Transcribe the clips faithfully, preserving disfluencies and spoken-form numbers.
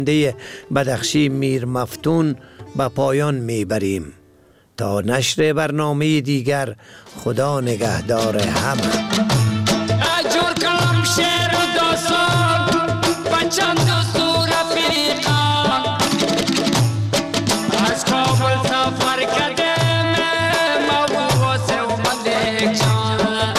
بدخشی میر مفتون به پایان میبریم. تا نشر برنامه دیگر، خدا نگهدار همه. اجور کلم شعر و داستان بچند دستور رفیقان، از کابل سفر کردم مواسه و ملک جان.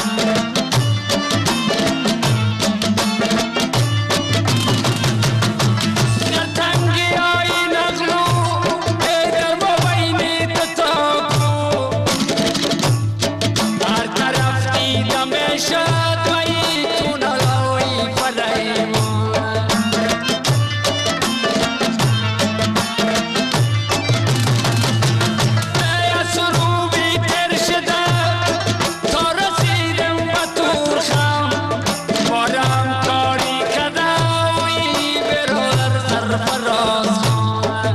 در تنگی های نغلو در مبین تتاکو، هر طرف دیدم شد وی تونلوی فریمان. ای سروبی تر شده تا رسیدم به تورخم، بارم کاری کده وی برادر سرفراز خان.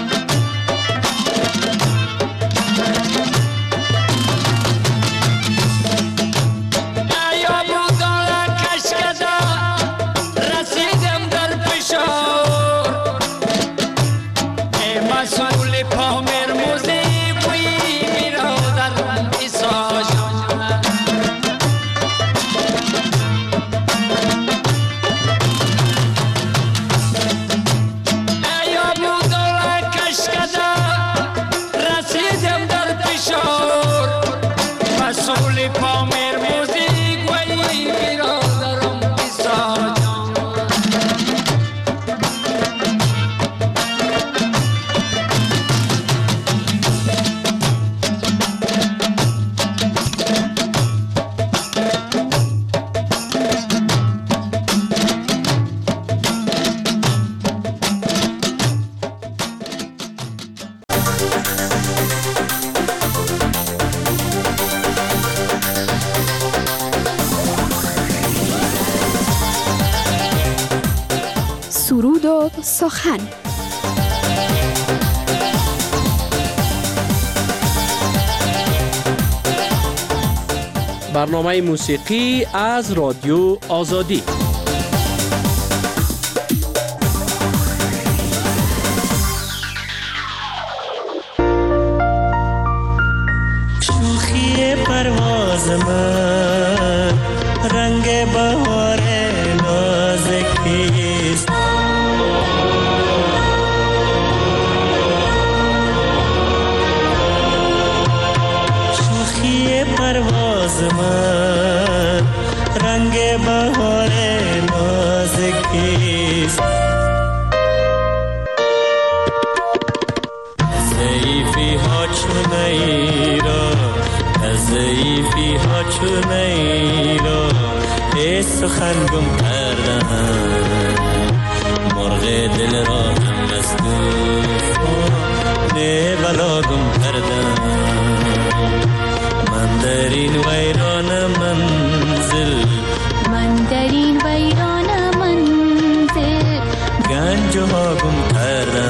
یا بودان کشکده رسیدم در پشار، ای مسئول پامیر موزی بوی برادرم ایسا جان. یا بودان کشکده رسیدم در پشار، مسئول پامیر موزی بوی برادرم ایسا جان. سرود و سخن. برنامه موسیقی از رادیو آزادی. شوخی پرواز من رنگ بهار نازکیست، شوخی پرواز من رنگ بهار نازکیست. ضعیفی ها چونه را، ضعیفی ها چونه را ای سخن گم کردن، مرغ دل را هم از طوفان بلا گم کردن. من در این ویران منزل، من در این ویران منزل گنج ها گم کردن،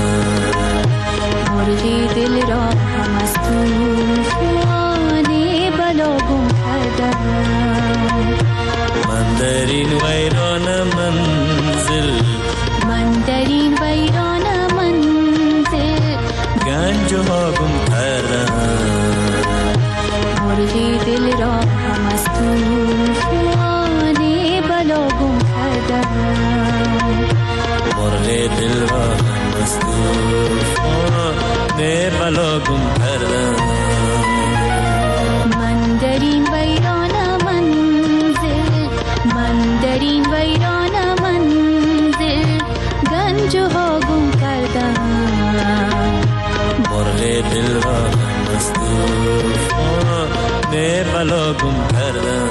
مرغ دل را هم از طوفان بلا گم کردم. من در این ویران منزل، من در این ویران منزل گنج ها گم کردم، مرغ دل را هم از طوفان بلا گم کردم. مرغ دل را هم از طوفان بلا گم کردم. من در این ویران منزل، من در این ویران منزل گنج ها گم کردم. مرغ دل را هم از طوفان بلا گم کردم.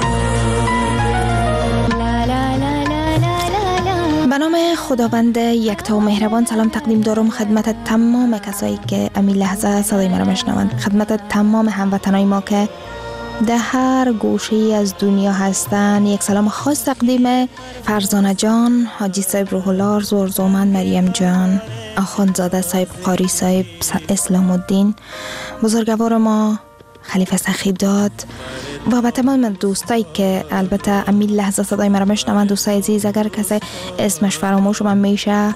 به نام خداوند یکتا و مهربان سلام تقدیم دارم خدمت تمام کسایی که امی لحظه صدای مرا میشنوند، خدمت تمام هموطنای ما که در هر گوشه از دنیا هستن. یک سلام خاص تقدیم فرزانه جان، حاجی صاحب روح الله، زورزومن مریم جان، آخوندزاده صاحب قاری صاحب اسلام الدین، بزرگوار ما خلیفه سخی داد و به تمام دوستایی که البته امی لحظه صدای مرا میشنون، دوستای عزیز، اگر کسی اسمش فراموش من میشه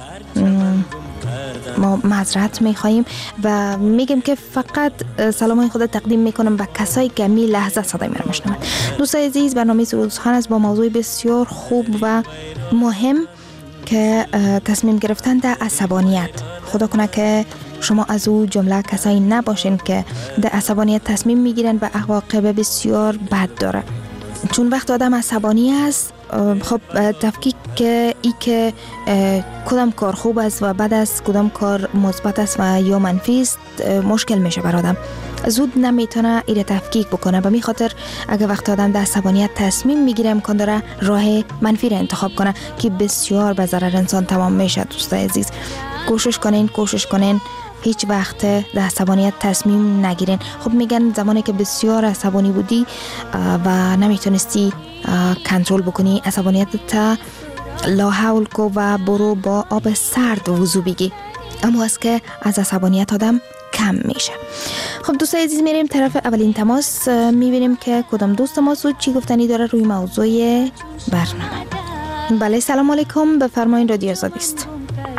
ما معذرت میخواییم و میگیم که فقط سلامای خود تقدیم میکنم به کسایی که امی لحظه صدای مرا میشنون. دوستای عزیز، برنامه سرودخوان است با موضوع بسیار خوب و مهم که تصمیم گرفتن در عصبانیت. خدا کنه که شما از او جمله کسایی نباشین که در عصبانیت تصمیم میگیرن و عواقب بسیار بد داره. چون وقت آدم عصبانی است، خب تفکیک که ای که کدام کار خوب است و بد است، کدام کار مثبت است و یا منفی است مشکل میشه بر آدم. زود نمیتونه ایره تفکیک بکنه. به می خاطر اگه وقت آدم در عصبانیت تصمیم میگیره امکان داره راه منفی را انتخاب کنه که بسیار به ضرر انسان تمام میشه. دوستای عزیز، کوشش کنین کوشش کنین هیچ وقت در عصبانیت تصمیم نگیرین. خب میگن زمانی که بسیار عصبانی بودی و نمیتونستی کنترل بکنی عصبانیت تا لا حول کو و برو با آب سرد وضو بگی، اما از که از عصبانیت آدم کم میشه. خب دوستای عزیز، میریم طرف اولین تماس، میبینیم که کدام دوست ما سود چی گفتنی داره روی موضوع برنامه. بله، سلام علیکم، بفرمایید، رادیو آزادی است.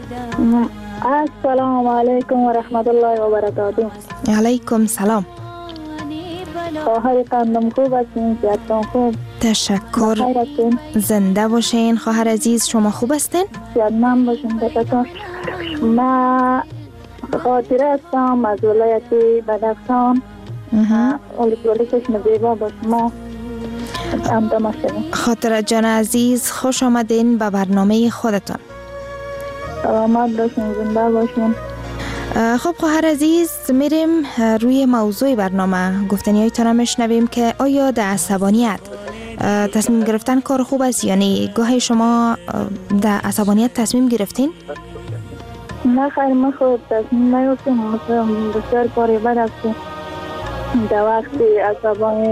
السلام علیکم و رحمت الله و برکاته. علیکم سلام. خواهر قندم خوب هستین؟ صحتتون خوب؟ تشکر. زنده باشین خواهر عزیز. شما خوب هستین؟ صحتمند باشین. تشکر. من خاطره هستم از ولایت بدخشان. ولایت چشم زیبا با شما همدم شدیم. خاطره جان عزیز، خوش آمدین به برنامه خودتان. سلامت باشین، زنده باشین. خب خواهر عزیز، میریم روی موضوع برنامه. گفتنی هایتان هم میشنویم که آیا در عصبانیت تصمیم گرفتن کار خوب است؟ یعنی گاهی شما در عصبانیت تصمیم گرفتین؟ نه خیر، من خود تصمیم نیفتیم. بسیار کاری بد است در وقتی عصبانی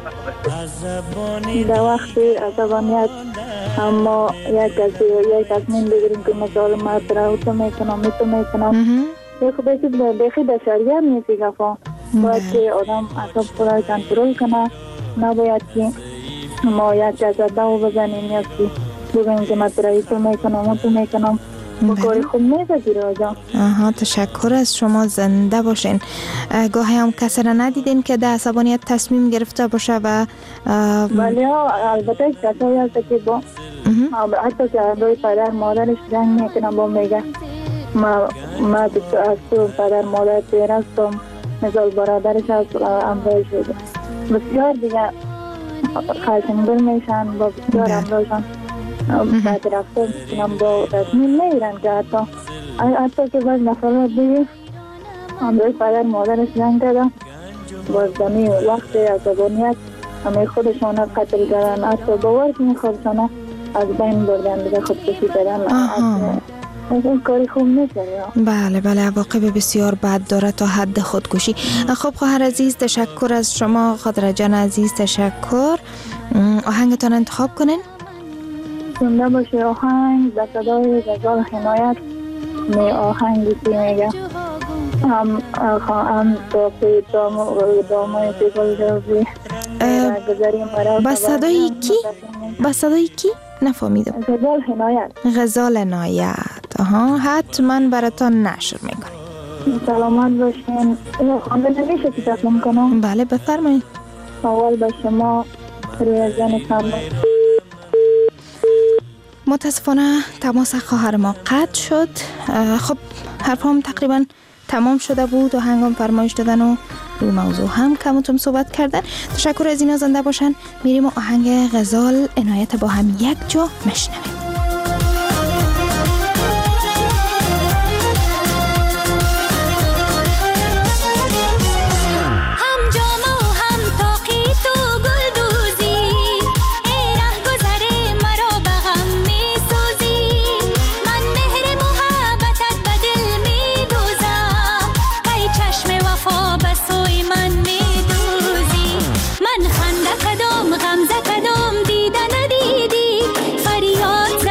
در وقتی عصبانیت اما یک کسی یک تصمیم بگیریم که مثال ما ترا تو میکنم می تو میکنم خب بخی بشریت نیستی گفا. باید که آدم اصاب خودای کنترل کنه، نباید که ما یک کسی دو بزنیم یا که بگیم که ما ترا تو میکنم و تو میکنم بکاری خوب نیستی راجا. آها، تشکر از شما، زنده باشین. گاهی هم کسی را ندیدین که در عصبانیت تصمیم گرفته باشه و ولی البته کسایی هست که با حتی که روی پدر مادرش جنگ میکنه با میگه ما ما از تو پدر مادر تیر هستم، مثال برادرش از امرای شده. بسیار دیگه خشمگین میشن با بسیار امرایشان بعد رفته میکنم با تصمیم نگیرن که حتی حتی که باز نفرات دیگه امروی پدر مادرش جنگ کردن باز دمی وقت عصبانیت همه خودشان قتل کردن، حتی باور کنی خودشان از بین بردن دیگه خودکشی کردن. این کاری خوب نیست. بله بله، عواقب بسیار بد داره تا حد خودکشی. خب خواهر عزیز، تشکر از شما. خاطره جان عزیز، تشکر. آهنگتان انتخاب کنین. زنده باشه آهنگ در صدای غزال حمایت می آهنگی که میگه هم هم توفی دامای تیگل جوزی گذاریم مرا. با صدای کی؟ با صدای کی؟ نفهمیدم. غزال حمایت. غزال عنایت. آها، حتما براتان نشر میکنیم. سلامت باشین. خانده نمیشه که تقلیم کنم؟ بله بفرمایید. اول با شما روی زن کامل. متاسفانه تماس خواهر ما قطع شد. خب حرف هم تقریبا تمام شده بود و هنگام فرمایش دادن و روی موضوع هم کمتون صحبت کردن. تشکر از اینا، زنده باشن. میریم و آهنگ غزال عنایت با هم یک جا مشنویم. غمزه کدام دیده ندیدی، فریاد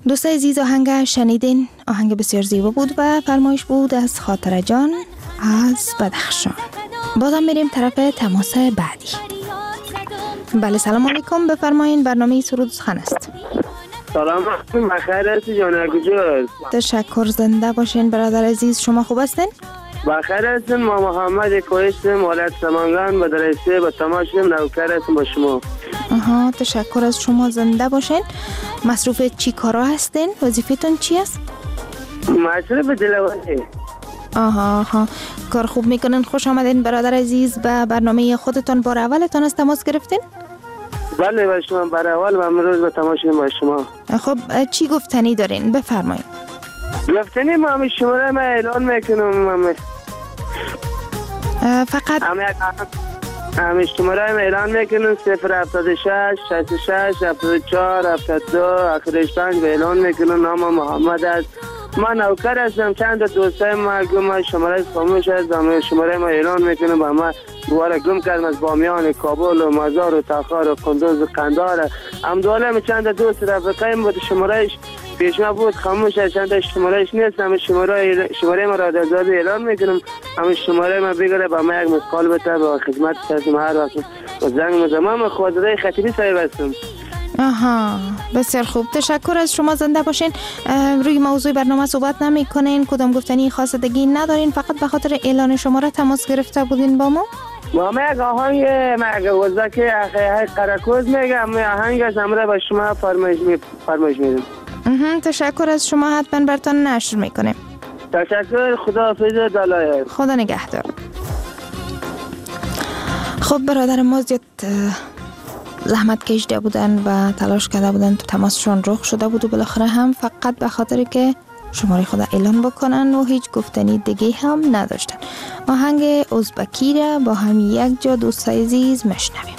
دوستای عزیز، آهنگ شنیدین، آهنگ بسیار زیبا بود و فرمایش بود از خاطر جان از بدخشان. بازم میریم طرف تماس بعدی. بله سلام علیکم، بفرمایین، برنامه سرود سخن است. سلام علیکم، بخیر هستی جان؟ کجاست؟ تشکر، زنده باشین برادر عزیز. شما خوب هستین؟ بخیر هستین. ما محمد کویستم، ولایت سمنگان، مدرسه به تماشیم، نوکر هستیم با شما. آها، تشکر از شما، زنده باشین. مصروف چی کارا هستین؟ وظیفتون چی است؟ مصروف دلوری. آها آها، کار خوب میکنن. خوش آمدین برادر عزیز به برنامه خودتان. بار اولتان از تماس گرفتین؟ بله با شما بار اول و امروز به تماشیم با شما. خب چی گفتنی دارین؟ بفرمایید. گفتنی ما همه شماره ما اعلان میکنم. فقط همه شماره ما اعلان میکنم. صفر هفتاد شش شصت و شش هفتاد و چهار هفتاد و دو آخرش پنج به اعلان میکنم. نام محمد است. من نوکر هستم. چند دوستای ما گم شماره خاموش است. همه شماره ما اعلان میکنم. با ما دوباره گم کردم از بامیان، کابل و مزار و تخار و کندوز و قندار. هم دوالم چند دوست رفقه بود شمارهش پیش ما بود خاموش است. چند شمارهش نیست. همه شماره شماره ما را در داده اعلان میکنم. همه شماره ما بگیره با ما یک مسکال بده با خدمت هستم هر وقت و زنگ مزمام خوازده خطیبی صاحب هستم. آها، بسیار خوب، تشکر از شما، زنده باشین. روی موضوع برنامه صحبت نمی کنین؟ کدام گفتنی خاصدگی ندارین؟ فقط به خاطر اعلان شماره تماس گرفته بودین با ما؟ با ما یک آهنگ مگه وزاکی های قرکوز میگم آهنگ از امره با شما فرمایش می فرمایش میدم. تشکر از شما، حتما براتون نشر میکنیم. تشکر، خدا حافظ، دلایل خدا نگهدار. خب برادر ما زیاد زحمت کشیده بودن و تلاش کرده بودن تو تماسشون رخ شده بود و بالاخره هم فقط به خاطر که شماره خود اعلان بکنن و هیچ گفتنی دیگه هم نداشتن. آهنگ ازبکی را با هم یک جا دوستای عزیز مشنویم.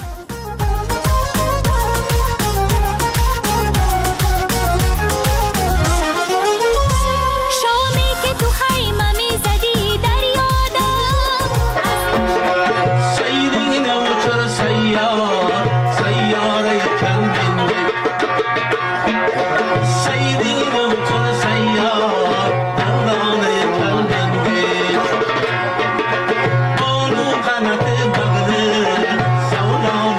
So long.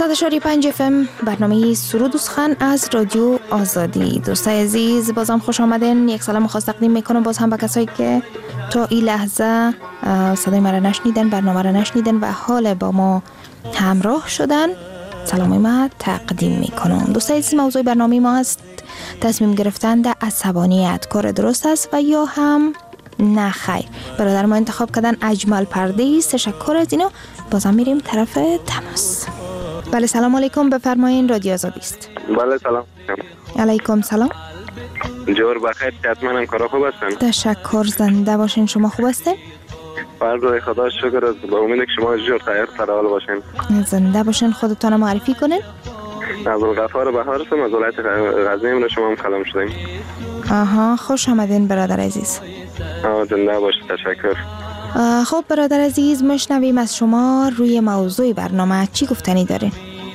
نود و چهار و پنج اف ام برنامه سرود و سخن از رادیو آزادی. دوستای عزیز بازم خوش آمدین. یک سلام خاص تقدیم میکنم باز هم به کسایی که تا این لحظه صدای ما را نشنیدن، برنامه را نشنیدن و حال با ما همراه شدن. سلامی ما تقدیم میکنم. دوستای عزیز موضوع برنامه ما است تصمیم گرفتن در عصبانیت. کار درست است و یا هم نه خیر؟ برادر ما انتخاب کردن اجمل پردیس. تشکر از اینا. بازم میریم طرف تماس. بله سلام علیکم، بفرمایین رادیو آزادی است. بله سلام علیکم سلام. جور بخیر، حتما کارا خوب هستن؟ تشکر، زنده باشین. شما خوب هستین؟ بر روی خدا شکر است. با امید که شما جور خیر سرحال باشین. زنده باشین. خودتون معرفی کنین. عبدالغفار بهار هستم از ولایت غزنی. امروز شما هم کلام شدیم. آها، خوش آمدین برادر عزیز. آه زنده باشید. تشکر. خب برادر عزیز، مشنویم از شما روی موضوع برنامه چی گفتنی دارین؟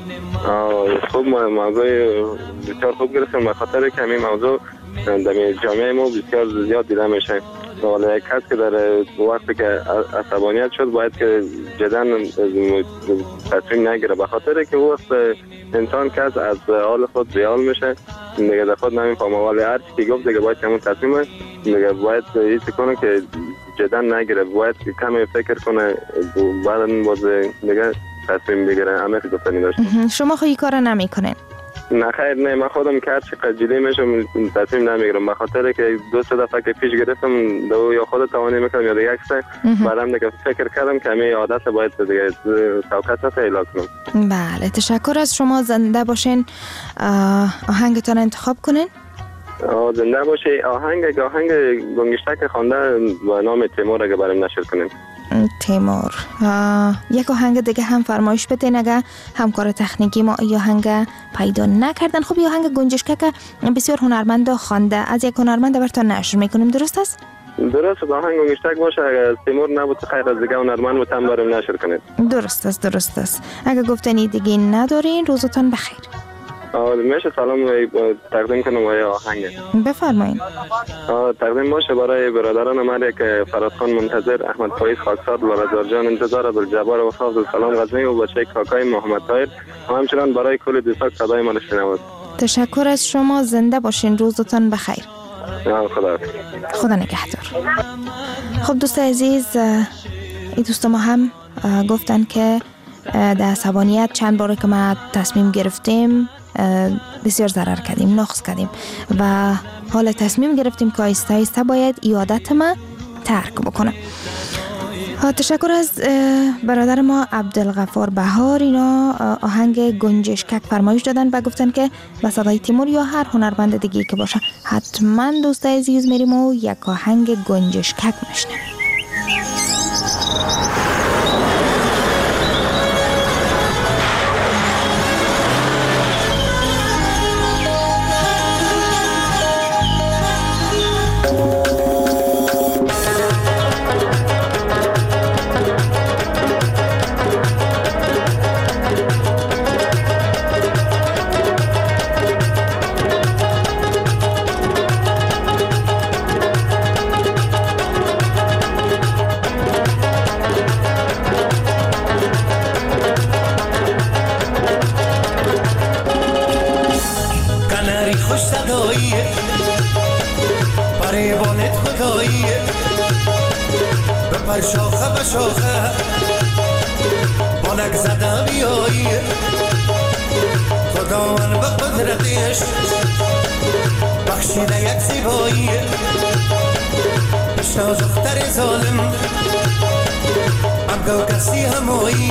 خوب موضوع بسیار خوب گرفتیم، به خاطر که همین موضوع در جامعه ما بسیار زیاد دیده میشه. ولی یک کس که در وقتی که عصبانیت شد باید که جدا تصمیم نگیره، به خاطر که وقت انسان کس از حال خود زیال میشه دیگه، در خود نمیفهمه. ولی هر چی که گفت دیگه باید همون تصمیم دیگه باید هیچ کنه که جدا نگیره، باید کمی فکر کنه بعد باز دیگه تصمیم بگیره. همه که گفتنی داشت. شما خواهی کار نمی کنین؟ نه خیر، نه من خودم که هر چقدر جلی میشم تصمیم نمیگیرم، به خاطر که دو سه دفعه که پیش گرفتم دو یا خود توانی میکنم یا دیگه اکسه بعدم دیگه فکر کردم که همه عادت باید دیگه توقعات پیدا کنم. بله تشکر از شما. زنده باشین. آهنگتون انتخاب کنین. زنده باشی. آهنگ آهنگ گنگشتک خوانده با نام تیمور اگه برام نشر کنین. تیمور. یک آهنگ دیگه هم فرمایش بدین اگه همکار تکنیکی ما ای آهنگ پیدا نکردن. خب این آهنگ گنجشکه که بسیار هنرمند خوانده، از یک هنرمند براتون نشر میکنیم. درست است؟ درست. آهنگ گنجشکک باشه، اگه تیمور نبود خیر از دیگه هنرمند بود هم برام نشر کنید. درست است درست است. اگه گفتنی دیگه ندارین روزتون بخیر. میشه سلام تقدیم کنم و آهنگ بفرمایید. تقدیم باشه برای برادران من که فرادخان منتظر، احمد فایز خاکسار، لالزار جان انتظار، عبدالجبار و حافظ سلام غزنی و بچه کاکای محمد طاهر و همچنان برای کل دوستان صدای من شنوند. تشکر از شما. زنده باشین. روزتون بخیر. خدا خدا نگهدار. خب دوست عزیز، این دوست ما هم گفتن که در عصبانیت چند باره که ما تصمیم گرفتیم بسیار ضرر کردیم، نقص کردیم و حالا تصمیم گرفتیم که آیسته آیسته باید ای عادت ما ترک بکنه. تشکر از برادر ما عبدالغفار بهار. اینا آهنگ گنجشکک فرمایش دادن و گفتن که با صدای تیمور یا هر هنرمند دیگه که باشه حتما دوست عزیز میریم و یک آهنگ گنجشکک میشنیم. شاخه به شاخه بالک زده بیایی خداوند به قدرتش بخشیده یک زیبایی بشنا دختر ظالم ابگو کسی همایی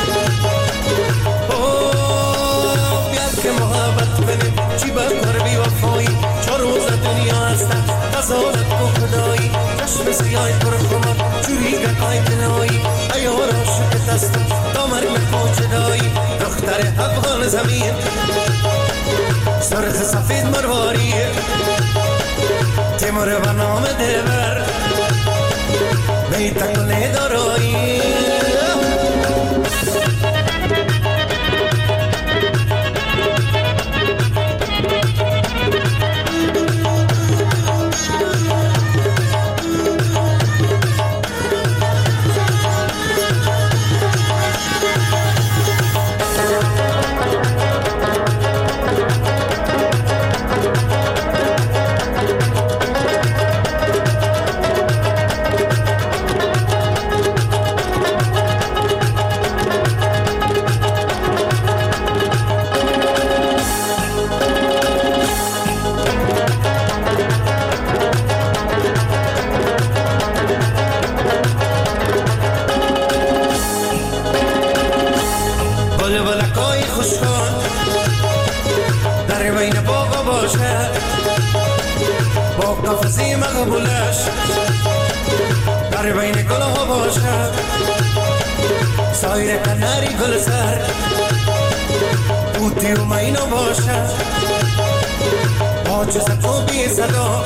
بیاد که محبت کنیم چی بکر بی وفایی چه روز دنیا هستن قضاوت کو خدایی چشم سیای پر خمر جوری گقای دلایی ایار عاشق دستم تا مرگ مکو جدایی دختر افغان زمین سرخ سفید مرواری تیمور و نام دلبر بیتا کنه دارایی باشه با قفصی مقبولش در بین گل ها باشه سایر کناری گل سر بودی و مینو باشه با جزت و بی صدا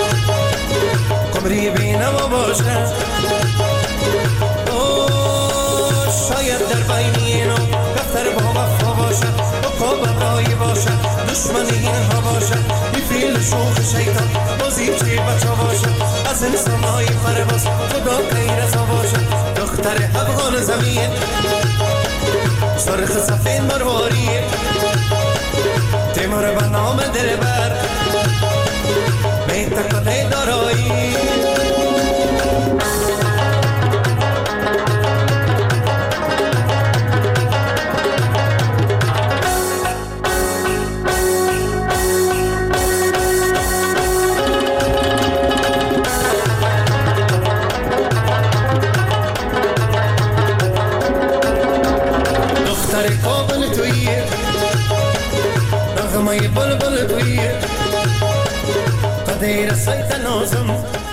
قمری بینم باشه شاید در بین اینو دفتر با وفا باشه با کابم رایی باشه دشمنی اینها باشه بی فیل شوخ شیطان بازی چی بچه باشه از انسان های پرواز خدا غیر ازا باشه دختر افغان زمین سرخ سفید مرواری تیمور به نام دلبر بیت کده دارایی دختر کابل تویه نغمه بلبل تویه قدیر سایت نازم